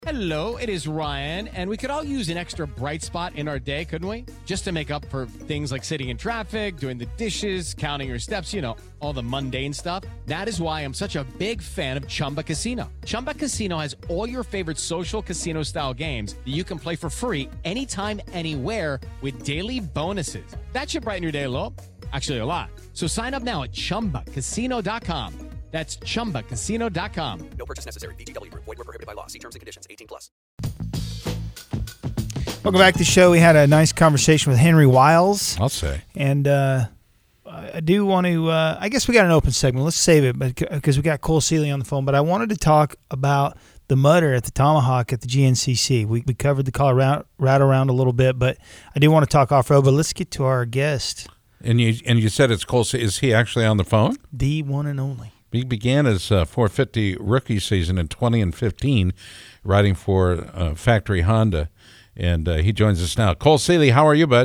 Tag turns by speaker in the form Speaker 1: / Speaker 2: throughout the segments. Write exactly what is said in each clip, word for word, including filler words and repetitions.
Speaker 1: Hello, it is Ryan, and we could all use an extra bright spot in our day, couldn't we? Just to make up for things like sitting in traffic, doing the dishes, counting your steps, you know, all the mundane stuff. That is why I'm such a big fan of Chumba Casino. Chumba Casino has all your favorite social casino-style games that you can play for free anytime, anywhere with daily bonuses. That should brighten your day a little. Actually, a lot. So sign up now at chumba casino dot com. That's chumba casino dot com.
Speaker 2: No purchase necessary. V G W Group. Void where prohibited by law. See terms and conditions. eighteen plus.
Speaker 3: Welcome back to the show. We had a nice conversation with Henry Wiles.
Speaker 4: I'll say.
Speaker 3: And uh, I do want to, uh, I guess we got an open segment. Let's save it because we got Cole Seeley on the phone. But I wanted to talk about the mutter at the Tomahawk at the G N C C. We, we covered the Colorado around a little bit, but I do want to talk off-road. But let's get to our guest.
Speaker 4: And you and you said it's Cole. Is he actually on the phone?
Speaker 3: The one and only.
Speaker 4: He began his uh, four fifty rookie season in twenty and fifteen, riding for uh, Factory Honda, and uh, he joins us now. Cole Seeley, how are you, bud?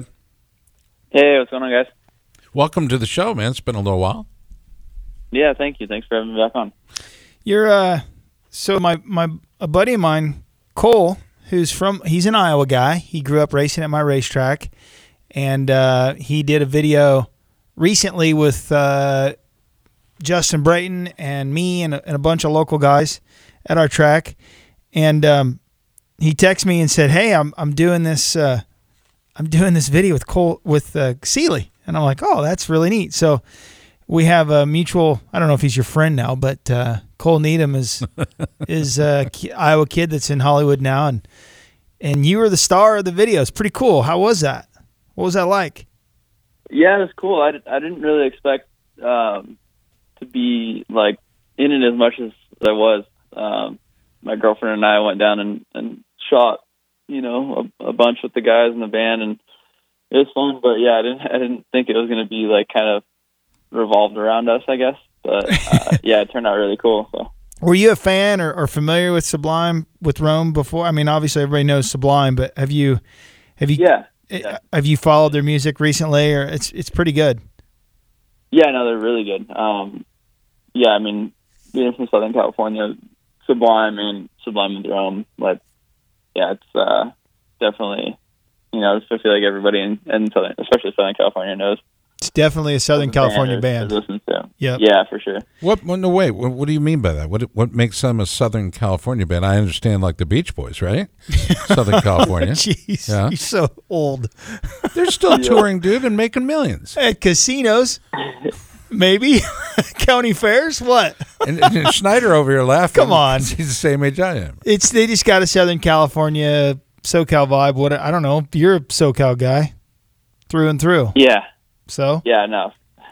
Speaker 5: Hey, what's going on, guys?
Speaker 4: Welcome to the show, man. It's been a little while.
Speaker 5: Yeah, thank you. Thanks for having me back on.
Speaker 3: You're uh, so my my a buddy of mine, Cole, who's from he's an Iowa guy. He grew up racing at my racetrack, and uh, he did a video recently with. Uh, Justin Brayton and me and a, and a bunch of local guys at our track, and um, he texted me and said, "Hey, I'm I'm doing this uh, I'm doing this video with Cole with uh, Seeley," and I'm like, "Oh, that's really neat." So we have a mutual. I don't know if he's your friend now, but uh, Cole Needham is is a Iowa kid that's in Hollywood now, and and you were the star of the video. It's pretty cool. How was that? What was that like?
Speaker 5: Yeah, it was cool. I, I didn't really expect. Um, to be like in it as much as I was. Um, my girlfriend and I went down and, and shot, you know, a, a bunch with the guys in the band, and it was fun. But yeah, I didn't I didn't think it was going to be like kind of revolved around us, I guess. But uh, yeah, it turned out really cool. So.
Speaker 3: Were you a fan or, or familiar with Sublime with Rome before? I mean, obviously everybody knows Sublime, but have you have you
Speaker 5: yeah, yeah.
Speaker 3: have you followed their music recently? Or it's it's pretty good.
Speaker 5: Yeah, no, they're really good. Um, yeah, I mean, being from Southern California, Sublime and Sublime with Rome, like, yeah, it's uh, definitely, you know, I feel like everybody in, in Southern, especially Southern California, knows.
Speaker 3: It's definitely a Southern California band.
Speaker 5: Listen to.
Speaker 3: Yep.
Speaker 5: Yeah, for sure.
Speaker 4: What? No, wait. What, what do you mean by that? What What makes them a Southern California band? I understand, like the Beach Boys, right? Southern California.
Speaker 3: Jeez,
Speaker 4: yeah.
Speaker 3: You're so old.
Speaker 4: They're still touring, dude, and making millions
Speaker 3: at casinos. Maybe county fairs. What?
Speaker 4: and, and Schneider over here laughing.
Speaker 3: Come on,
Speaker 4: he's the same age I am.
Speaker 3: It's they just got a Southern California SoCal vibe. What I don't know. You're a SoCal guy through and through.
Speaker 5: Yeah.
Speaker 3: So.
Speaker 5: Yeah. No.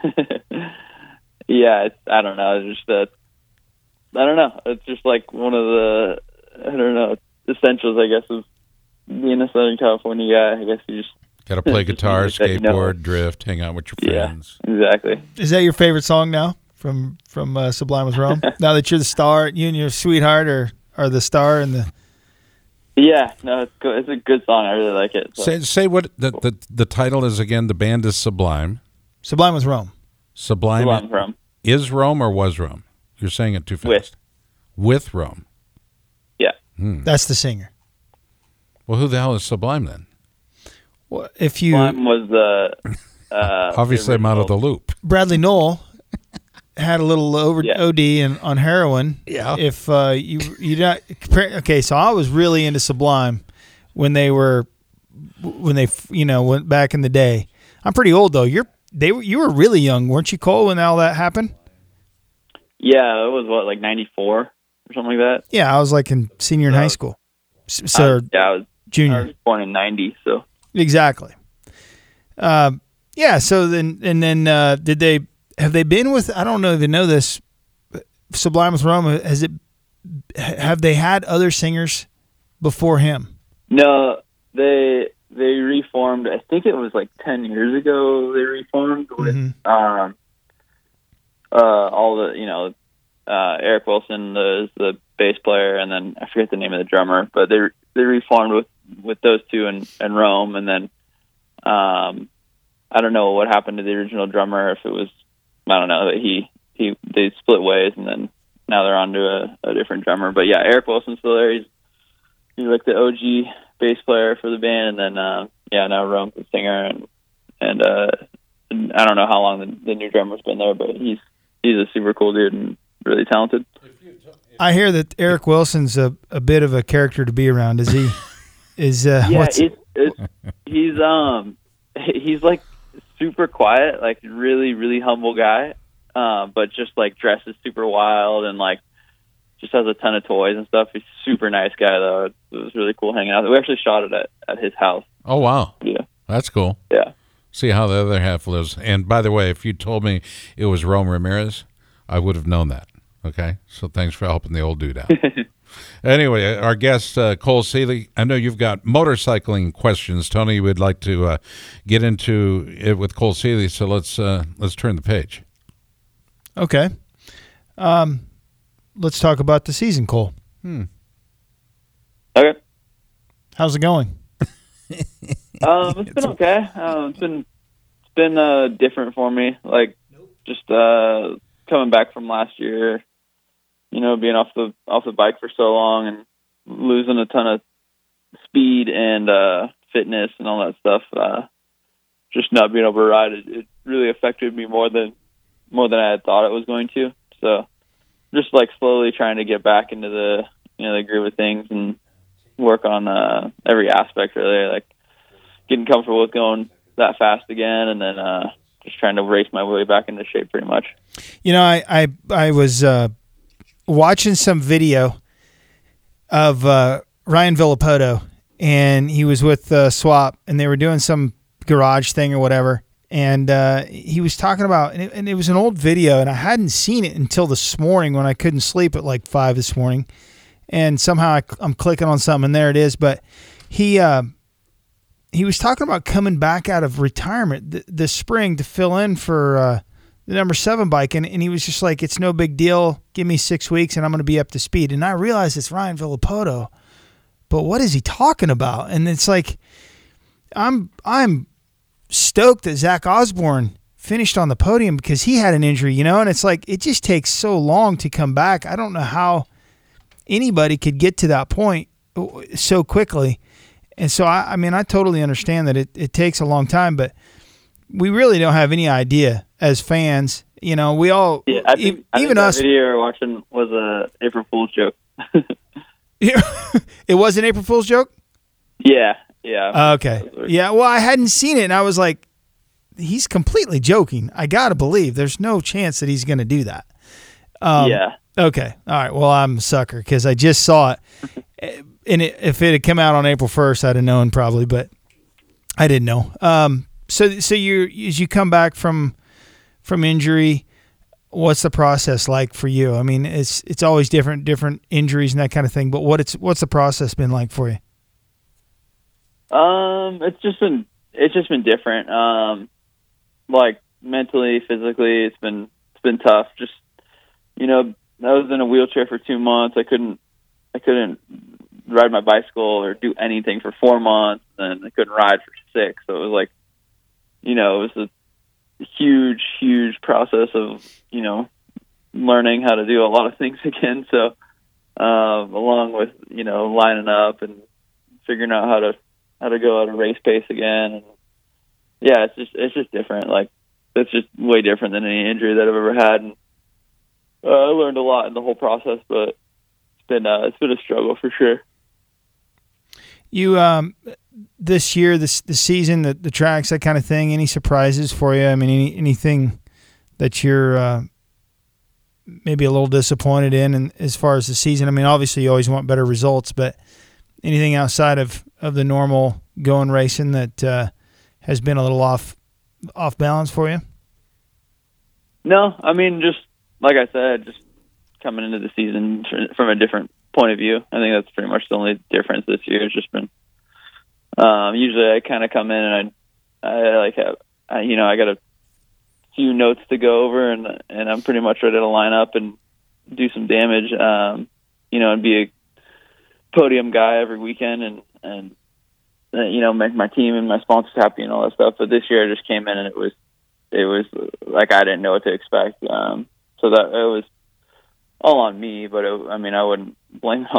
Speaker 5: yeah. It's, I don't know. It's just that. I don't know. It's just like one of the. I don't know. Essentials, I guess, of being a Southern California guy. I guess you just.
Speaker 4: Got to play guitar, skateboard,
Speaker 5: you know.
Speaker 4: drift, hang out with your friends.
Speaker 5: Yeah, exactly.
Speaker 3: Is that your favorite song now from from uh, Sublime with Rome? Now that you're the star, you and your sweetheart are, are the star and the.
Speaker 5: Yeah, no, it's good. It's a good song. I really like it. So.
Speaker 4: Say say what the, the the title is again. The band is Sublime.
Speaker 3: Sublime with Rome.
Speaker 4: Sublime.
Speaker 5: Sublime with Rome.
Speaker 4: Is Rome or was Rome? You're saying it too fast.
Speaker 5: With.
Speaker 4: With Rome.
Speaker 5: Yeah.
Speaker 4: Hmm.
Speaker 3: That's the singer.
Speaker 4: Well, who the hell is Sublime then?
Speaker 3: Well, if you
Speaker 5: Sublime was the uh,
Speaker 4: obviously I'm out of the loop.
Speaker 3: Bradley Knoll had a little over
Speaker 5: yeah.
Speaker 3: O D in, on heroin.
Speaker 4: Yeah.
Speaker 3: If uh, you you not okay, so I was really into Sublime when they were when they you know went back in the day. I'm pretty old though. You're they were you were really young, weren't you, Cole, when all that happened?
Speaker 5: Yeah, it was what like ninety-four or something like that.
Speaker 3: Yeah, I was like in senior in
Speaker 5: uh,
Speaker 3: high school. So
Speaker 5: I, yeah, I was
Speaker 3: junior.
Speaker 5: I was born in ninety, so.
Speaker 3: Exactly. Uh, yeah. So then, and then, uh, did they have they been with? I don't know if you know this. Sublime with Rome. Has it? Have they had other singers before him?
Speaker 5: No, they they reformed. I think it was like ten years ago. They reformed with
Speaker 3: Mm-hmm.
Speaker 5: um, uh, all the you know uh, Eric Wilson, the the bass player, and then I forget the name of the drummer, but they they reformed with. with those two and, and Rome, and then um, I don't know what happened to the original drummer, if it was, I don't know, that he, he they split ways, and then now they're on to a, a different drummer. But yeah, Eric Wilson's still there. He's he's like the O G bass player for the band, and then uh, yeah, now Rome's the singer, and and, uh, and I don't know how long the, the new drummer's been there, but he's he's a super cool dude and really talented.
Speaker 3: I hear that Eric Wilson's a, a bit of a character to be around. Is he? Is uh,
Speaker 5: yeah,
Speaker 3: what's...
Speaker 5: it's, it's he's um he's like super quiet, like really really humble guy, uh, but just like dresses super wild and like just has a ton of toys and stuff. He's a super nice guy though. It, it was really cool hanging out. We actually shot it at, at his house.
Speaker 4: Oh wow,
Speaker 5: yeah,
Speaker 4: that's cool.
Speaker 5: Yeah.
Speaker 4: See how the other half lives. And by the way, if you told me it was Rome Ramirez, I would have known that. Okay, so thanks for helping the old dude out. Anyway, our guest, uh, Cole Seely, I know you've got motorcycling questions. Tony would like to uh, get into it with Cole Seely, so let's uh, let's turn the page.
Speaker 3: Okay. Um, let's talk about the season, Cole.
Speaker 4: Hmm.
Speaker 5: Okay.
Speaker 3: How's it going?
Speaker 5: um, it's been okay. Um, it's been it's been uh, different for me. Like just uh, coming back from last year. You know, being off the off the bike for so long and losing a ton of speed and uh, fitness and all that stuff, uh, just not being able to ride it, it really affected me more than more than I had thought it was going to. So, just like slowly trying to get back into the you know the groove of things and work on uh, every aspect really, like getting comfortable with going that fast again, and then uh, just trying to race my way back into shape pretty much.
Speaker 3: You know, I I, I was. Uh watching some video of uh, Ryan Villapoto, and he was with uh, Swap, and they were doing some garage thing or whatever, and uh, he was talking about, and it, and it was an old video, and I hadn't seen it until this morning when I couldn't sleep at like five this morning, and somehow I, I'm clicking on something, and there it is, but he uh, he was talking about coming back out of retirement th- this spring to fill in for uh, the number seven bike, and, and he was just like, it's no big deal. Give me six weeks and I'm going to be up to speed. And I realized it's Ryan Villapoto, but what is he talking about? And it's like, I'm I'm stoked that Zach Osborne finished on the podium because he had an injury, you know, and it's like, it just takes so long to come back. I don't know how anybody could get to that point so quickly. And so, I, I mean, I totally understand that it, it takes a long time, but we really don't have any idea as fans. You know, we all,
Speaker 5: yeah, I think,
Speaker 3: e-
Speaker 5: I
Speaker 3: even
Speaker 5: think that
Speaker 3: us.
Speaker 5: video you're watching was a April Fool's joke.
Speaker 3: It was an April Fool's joke?
Speaker 5: Yeah, yeah.
Speaker 3: Okay. Yeah, well, I hadn't seen it, and I was like, he's completely joking. I got to believe there's no chance that he's going to do that. Um,
Speaker 5: yeah.
Speaker 3: Okay. All right. Well, I'm a sucker because I just saw it. And it, if it had come out on April first, I'd have known probably, but I didn't know. Um, so, so you as you come back from from injury, what's the process like for you? I mean, it's it's always different, different injuries and that kind of thing. But what it's what's the process been like for you?
Speaker 5: Um, it's just been it's just been different. Um, like mentally, physically, it's been it's been tough. Just you know, I was in a wheelchair for two months. I couldn't I couldn't ride my bicycle or do anything for four months, and I couldn't ride for six. So it was like, you know, it was a huge, huge process of you know learning how to do a lot of things again. So um, along with you know lining up and figuring out how to how to go at a race pace again, and yeah, it's just it's just different. Like it's just way different than any injury that I've ever had. And uh, I learned a lot in the whole process, but it's been uh, it's been a struggle for sure.
Speaker 3: You um, this year, this the season, the the tracks, that kind of thing. Any surprises for you? I mean, any anything that you're uh, maybe a little disappointed in, and as far as the season? I mean, obviously you always want better results, but anything outside of, of the normal going racing that uh, has been a little off off balance for you?
Speaker 5: No, I mean, just like I said, just coming into the season from a different point of view. I think that's pretty much the only difference this year. It's just been um, usually I kind of come in and I, I like have, I, you know, I got a few notes to go over, and and I'm pretty much ready to line up and do some damage, um, you know, and be a podium guy every weekend, and and uh, you know, make my team and my sponsors happy and all that stuff. But this year I just came in and it was it was like I didn't know what to expect. Um, so that it was all on me, but it, I mean, I wouldn't blame it on the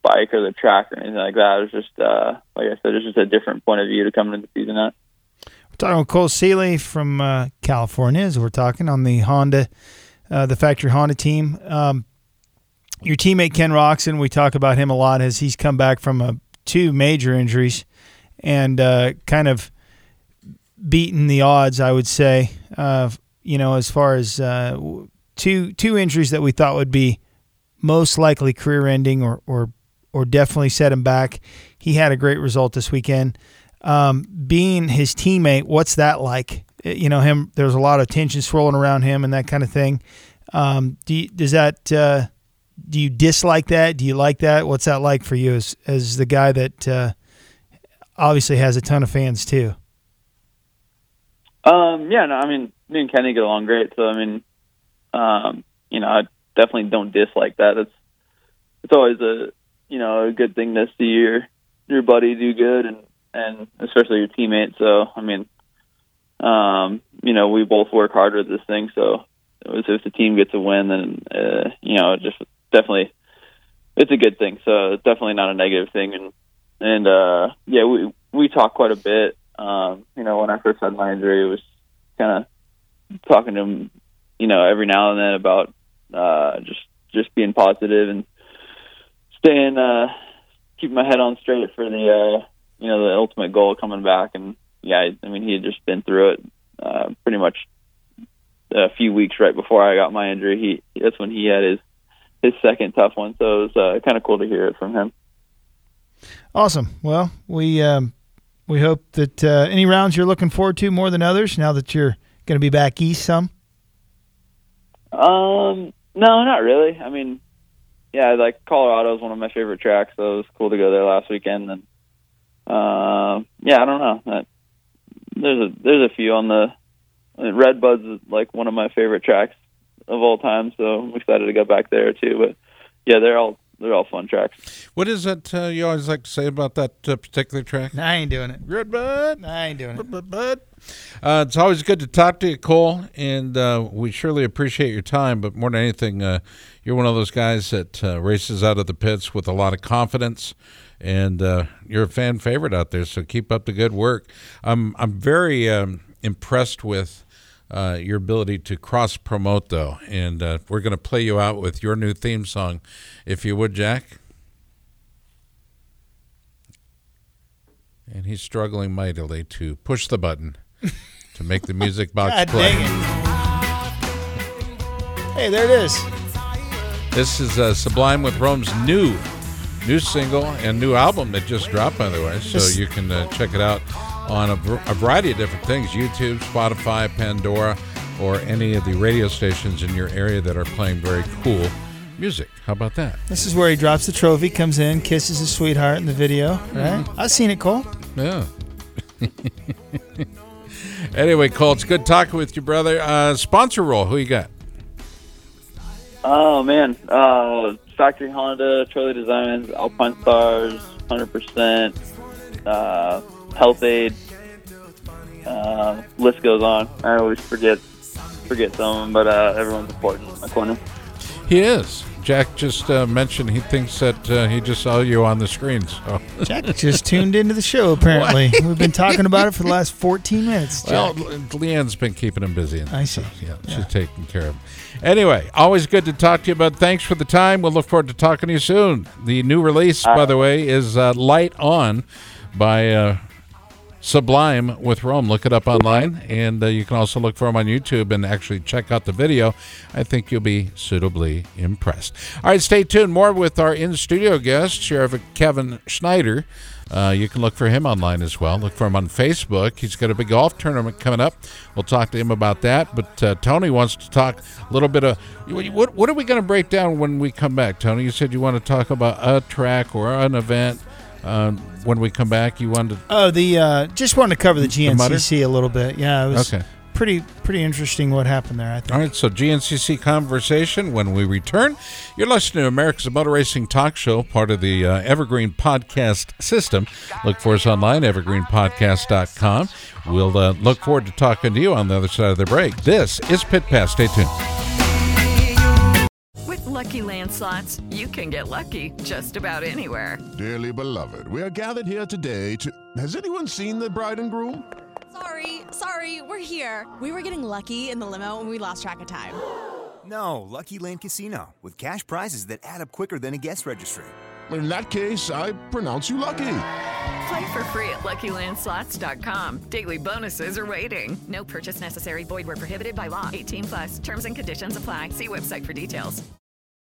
Speaker 5: bike or the track or anything like that. It was just, uh, like I said, it's just a different point of view to come into the season at.
Speaker 3: We're talking with Cole Seely from uh, California, as we're talking on the Honda, uh, the factory Honda team. Um, your teammate Ken Roczen, we talk about him a lot as he's come back from a, two major injuries and uh, kind of beaten the odds, I would say, uh, you know, as far as uh, two two injuries that we thought would be most likely career-ending or, or or definitely set him back. He had a great result this weekend. Um, being his teammate, what's that like? You know, him. There's a lot of tension swirling around him and that kind of thing. Um, do you, does that? Uh, do you dislike that? Do you like that? What's that like for you as as the guy that uh, obviously has a ton of fans too?
Speaker 5: Um, yeah, no, I mean, me and Kenny get along great. So I mean, um, you know, I definitely don't dislike that. It's it's always a you know a good thing to see your your buddy do good and. and especially your teammates. So, I mean, um, you know, we both work harder at this thing. So if the team gets a win, then, uh, you know, it just definitely, it's a good thing. So it's definitely not a negative thing. And, and, uh, yeah, we, we talk quite a bit. Um, you know, when I first had my injury, it was kind of talking to him, you know, every now and then about, uh, just, just being positive and staying, uh, keeping my head on straight for the, uh, you know, the ultimate goal coming back. And yeah, I mean, he had just been through it uh, pretty much a few weeks right before I got my injury. He that's when he had his his second tough one. So it was uh, kind of cool to hear it from him.
Speaker 3: Awesome. Well, we um, we hope that uh, any rounds you're looking forward to more than others now that you're going to be back east some.
Speaker 5: Um, no, not really. I mean, yeah, like Colorado is one of my favorite tracks, so it was cool to go there last weekend. And Uh, yeah, I don't know. That, there's a there's a few on the I mean, Redbud's is like one of my favorite tracks of all time, so I'm excited to go back there too. But yeah, they're all they're all fun tracks.
Speaker 4: What is it uh, you always like to say about that uh, particular track?
Speaker 3: No, I ain't doing it.
Speaker 4: Redbud,
Speaker 3: I ain't doing it.
Speaker 4: Redbud. Uh, it's always good to talk to you, Cole, and uh, we surely appreciate your time. But more than anything, uh, you're one of those guys that uh, races out of the pits with a lot of confidence. And uh, you're a fan favorite out there, so keep up the good work. I'm I'm very um, impressed with uh, your ability to cross promote, though, and uh, we're going to play you out with your new theme song, if you would, Jack. And he's struggling mightily to push the button to make the music box
Speaker 3: God
Speaker 4: play.
Speaker 3: Dang it. Hey, there it is.
Speaker 4: This is uh, Sublime with Rome's new. New single and new album that just dropped, by the way, so
Speaker 3: This-
Speaker 4: you can uh, check it out on a, v- a variety of different things, YouTube, Spotify, Pandora, or any of the radio stations in your area that are playing very cool music. How about that?
Speaker 3: This is where he drops the trophy, comes in, kisses his sweetheart in the video, right?
Speaker 4: Mm-hmm.
Speaker 3: I've seen it, Cole.
Speaker 4: Yeah. Anyway, Cole, it's good talking with you, brother. Uh, sponsor role, who you got?
Speaker 5: Oh man, uh, Factory Honda, Trolley Designs, Alpine Stars, one hundred percent, uh, Health Aid. Uh, list goes on. I always forget forget some of them, but uh, everyone's important in my corner.
Speaker 4: He is. Jack just uh, mentioned he thinks that uh, he just saw you on the screen. So.
Speaker 3: Jack just tuned into the show, apparently. We've been talking about it for the last fourteen minutes,
Speaker 4: Well,
Speaker 3: Jack.
Speaker 4: Leanne's been keeping him busy. And
Speaker 3: I see.
Speaker 4: stuff. Yeah,
Speaker 3: Yeah.
Speaker 4: she's taking care of him. Anyway, always good to talk to you, bud. Thanks for the time. We'll look forward to talking to you soon. The new release, by the way, is uh, Light On by uh, Sublime with Rome. Look it up online, and uh, you can also look for him on YouTube and actually check out the video. I think you'll be suitably impressed. All right, stay tuned. More with our in-studio guest, Sheriff Kevin Schneider. Uh, you can look for him online as well. Look for him on Facebook. He's got a big golf tournament coming up. We'll talk to him about that. But uh, Tony wants to talk a little bit of what, what are we going to break down when we come back, Tony? You said you want to talk about a track or an event. Uh, when we come back, you wanted to...
Speaker 3: Oh, the uh, just wanted to cover the G N C C a little bit. Yeah, it was
Speaker 4: Okay.
Speaker 3: pretty pretty interesting what happened there, I think.
Speaker 4: All right, so G N C C conversation when we return. You're listening to America's Motor Racing Talk Show, part of the uh, Evergreen Podcast system. Look for us online, evergreen podcast dot com. We'll uh, look forward to talking to you on the other side of the break. This is Pit Pass. Stay tuned.
Speaker 6: With Lucky Land Slots, you can get lucky just about anywhere.
Speaker 7: Dearly beloved, we are gathered here today to... Has anyone seen the bride and groom?
Speaker 8: Sorry, sorry, we're here. We were getting lucky in the limo and we lost track of time.
Speaker 9: No, Lucky Land Casino, with cash prizes that add up quicker than a guest registry.
Speaker 7: In that case, I pronounce you lucky.
Speaker 6: Play for free at Lucky Land Slots dot com. Daily bonuses are waiting. No purchase necessary. Void where prohibited by law. eighteen plus. Terms and conditions apply. See website for details.